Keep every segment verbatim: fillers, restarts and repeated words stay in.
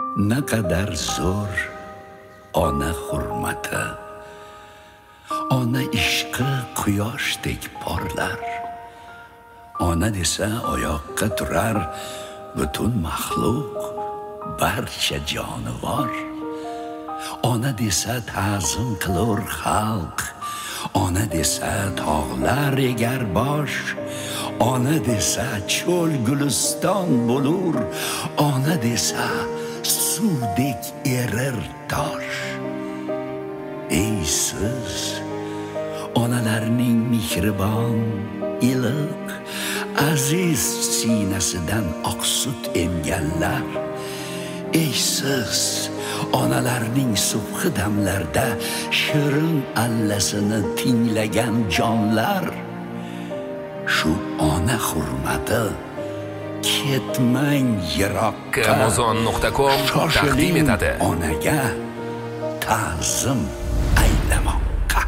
Naqadar zo'r ona hurmati, ona ishqi quyoshdek porlar. Ona desa oyoqqa turar butun maxluq, barcha jonivor. Ona desa ta'zim qilur xalq, ona desa tog'lar egar bosh, ona desa cho'l guliston bo'lur, ona desa suvdek erir tosh. Ey siz, onalarning mehribon, iliq, aziz sinasidan oqsut emganlar. Ey siz, onalarning subhi damlarda shirin allasini tinglagan jonlar. Shu ona hurmati ketmang yiroqqa. amazon nuqta com taqdim etadi. Onaga ta'zim aylamoqqa.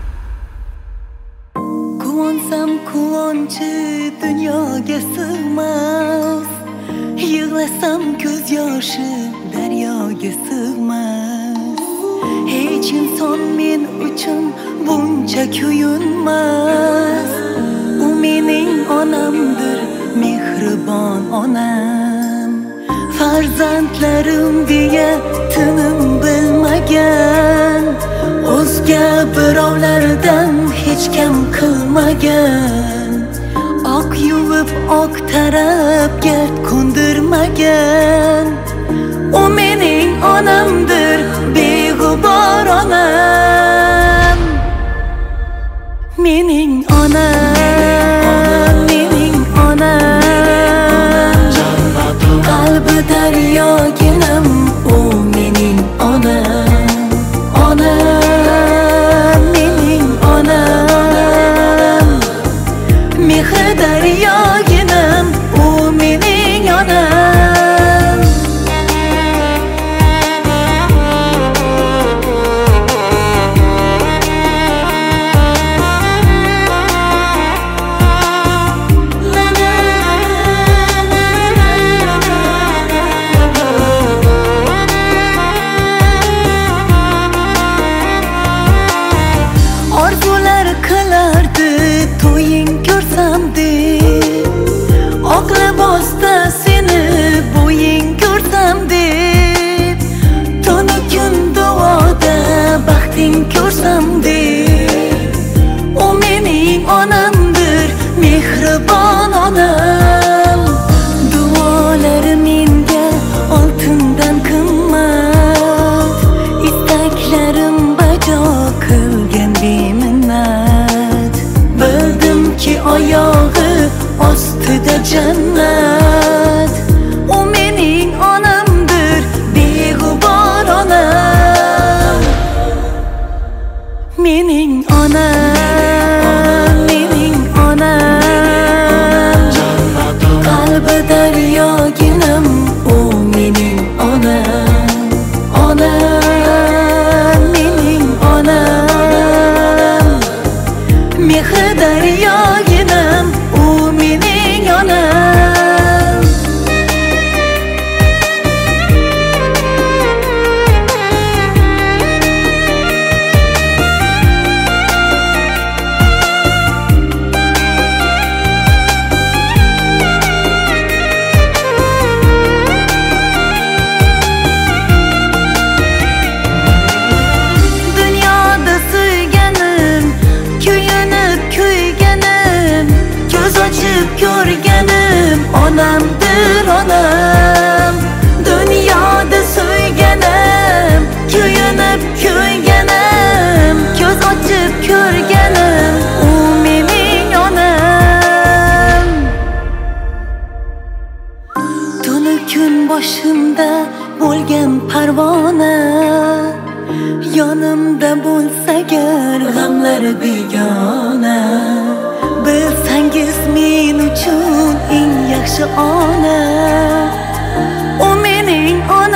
Quvansam quvonchi dunyoga sig'mas, yig'lasam ko'z yoshi daryoga sig'mas. Hech inson men uchun buncha kuyunmas. U mening onamdir, mehribon onam. Farzandlarim deya tinim bilmagan, o'zga birovlardan hech kam qilmagan. Oq yuvib oq tarab gard ko'ndirmagan. U mening onamdir, beg'ubor onam. Mening onam, mening onam. Qalbi daryoginam, u mening onam. Onam, mening onam. Mehri daryoginam, u mening onam. Orzular qilardi to'ying ko'rsam deb, oq libosda seni bo'ying ko'rsam deb, tunu kun duoda baxting ko'rsam deb. U mening onamdir, mehribon onam. Duolari menga oltindan qimmat, istaklarim bajo qilgan beminnat. Bildimki oyog'i ostida jannat. U mening onamdir, beg'ubor onam. Mening onam, mening onam. Qalbi daryoginam, u mening onam. Onam, mening onam. Mehri daryoginam, u mening onam. Dunyoda suyganim, kuyunib kuyganim, ko'z ochib ko'rganim, onamdir onam. Dunyoda suyganim, kuyunib kuyganim, ko'z ochib ko'rganim, u mening onam. Tunu kun boshimda bo'lgan parvona, yonimda bo'lsa gar g'amlar begona. Bilsangiz men uchun eng yaxshi ona, u mening onam.